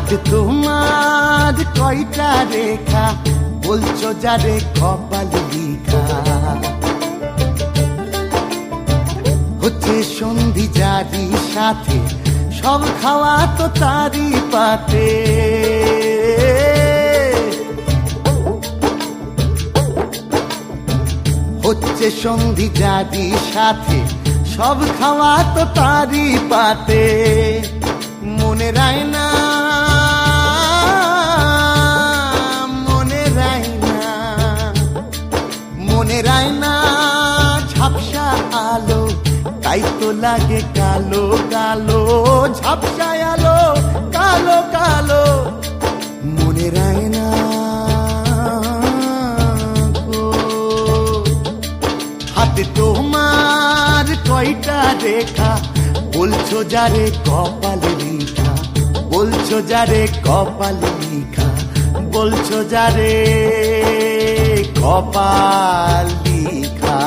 হাতে তোমার কয়টা রেখা, বলছো যারে কপাল লিখা। হচ্ছে সন্ধি যারি সাথে, সব খাওয়া তো তারি পাতে। হচ্ছে সন্ধি যারি সাথে, সব খাওয়া তো তারি পাতে। মনে রায় না, মনে রায় না, মনে রায় না ঝাপসা আলো, তাই তো লাগে কালো কালো। ঝাপসা আলো কালো কালো, মনে রায় না গো। হাতে তোমার কয়টা রেখা, বলছো যারে কপাল লিখা, বলছো যারে কপাল লিখা, বলছো যারে কপাল লিখা।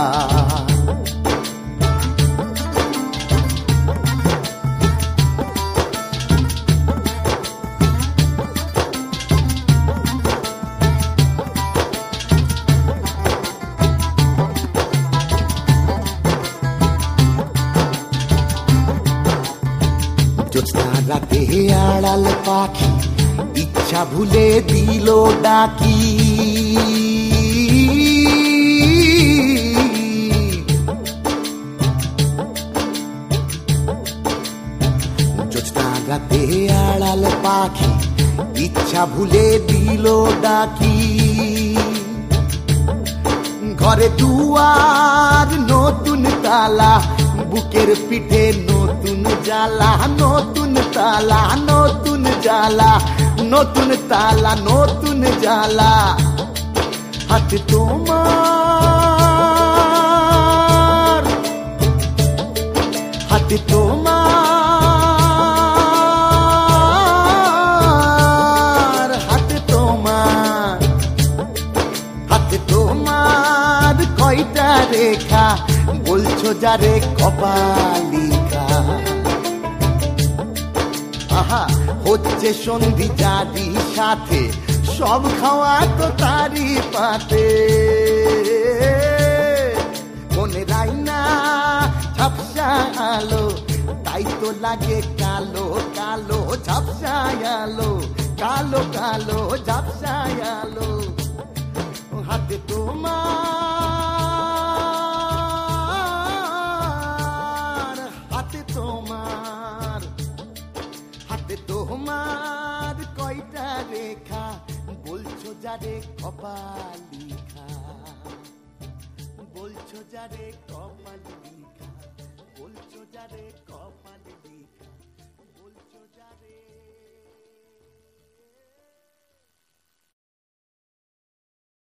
জ্যোৎস্না রাতে আড়াল পাখি, ইচ্ছা ভুলে দিল ডাকি। জ্যোৎস্না রাতে আড়াল পাখি, ইচ্ছা ভুলে দিল ডাকি। ঘরে দুয়ার নতুন তালা, বুকের পিঠে নতুন জ্বালা। নতুন তালা নতুন জ্বালা, নতুন তালা নতুন জ্বালা। হাতে তোমার, হাতে তোমার, হাতে তোমার, হাতে তোমার কয়টা রেখা, বলছো যারে কপাল লিখা। আহা হচ্ছে সন্ধি যারি সাথে, সব খাওয়া তো তারি পাতে। মনে রায় না ঝাপসা আলো, তাই তো লাগে কালো কালো। ঝাপসা আলো কালো কালো, ঝাপসা আলো। হাতে তোমার, হাতে তোমার, হাতে তোমার কয়টা রেখা, বলছো যারে কপাল লিখা, বলছো যারে কপাল লিখা, বলছো যারে কপাল লিখা, বলছো যারে।